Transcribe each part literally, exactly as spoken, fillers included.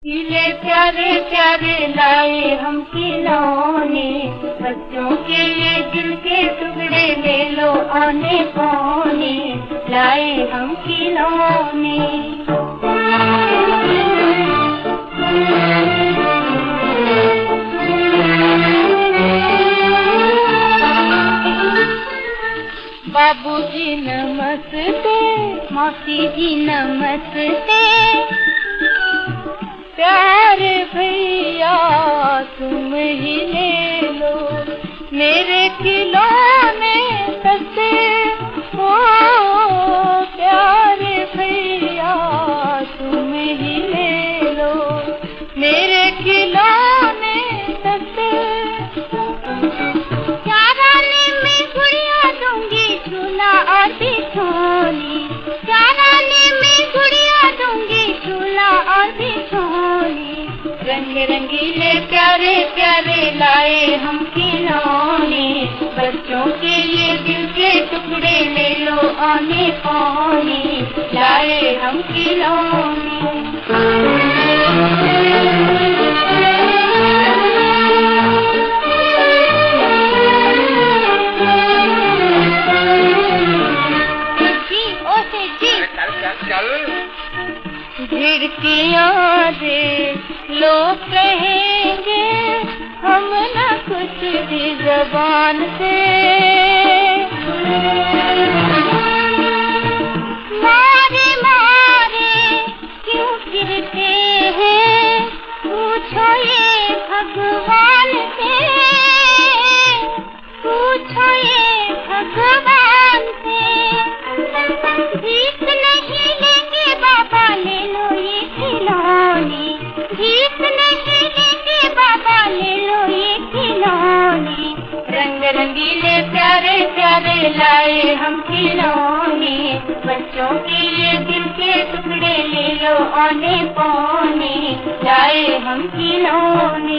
खिले प्यारे प्यारे लाए हम खिलौने, बच्चों के लिए दिल के टुकड़े ले लो आने पौने, लाए हम खिलौने। बाबूजी नमस्ते, मौसी जी नमस्ते, प्यारे भैया तुम ही ले लो मेरे खिलौने सस्ते, ओ प्यारे भैया तुम ही ले लो मेरे खिलौने सस्ते। चाराने में गुड़िया दूंगी झूला और बिछोनी, चाराने में गुड़िया दूंगी झूला और बिछोनी, रंग रंगीले प्यारे प्यारे लाए हम खिलौने, बच्चों के लिए दिल के टुकड़े ले लो आने पौने, लाए हम खिलौने। झिड़कियाँ दे लोग कहेंगे हम न कुछ भी ज़बान से, मारे मारे क्यों गिरते हैं पूछो ये भगवान से, पूछो ये भगवान से। भीख नहीं लेंगे बाबा ले लो ये खिलौने, भीख नहीं लेंगे बाबा ले लो ये खिलौने, रंग रंगीले प्यारे प्यारे लाए हम खिलौने, बच्चों के लिए दिल के टुकड़े ले लो आने पौने, लाए हम खिलौने।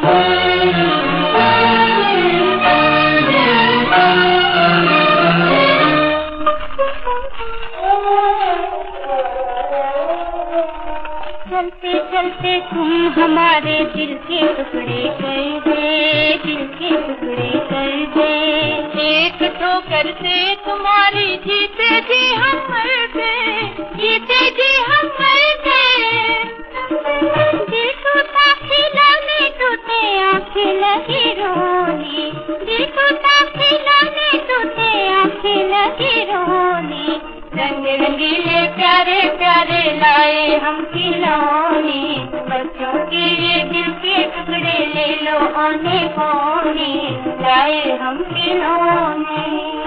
चलते चलते तुम हमारे दिल के टुकड़े कर दे, दिल के टुकड़े कर दे, एक ठोकर से तुम्हारी जीते जी हम मर गए, जीते जी हम मर गए। दिल टूटा खिलौने टूटे आंखें लगी रोने, दिल टूटा खिलौने टूटे आंखें लगी रोने, रंग रंगीले प्यारे प्यारे लाए हम खिलौने, बच्चों के लिए दिल के टुकड़े ले लो आने पौने, लाए हम खिलौने।